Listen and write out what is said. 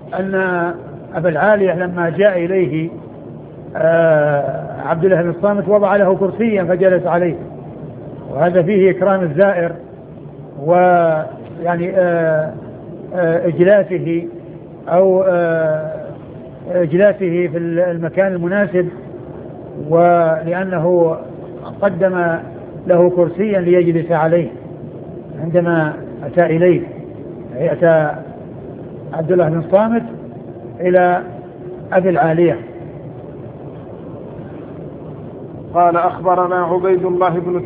أن أبا العالية لما جاء إليه عبد الله بن الصامت وضع له كرسيا فجلس عليه، وهذا فيه إكرام الزائر ويعني إجلاسه أو إجلاسه في المكان المناسب، ولأنه قدم له كرسيا ليجلس عليه عندما أتى إليه. أتى عبد الله بن الصامت إلى أبي العالية. قال أخبرنا عبيد الله بن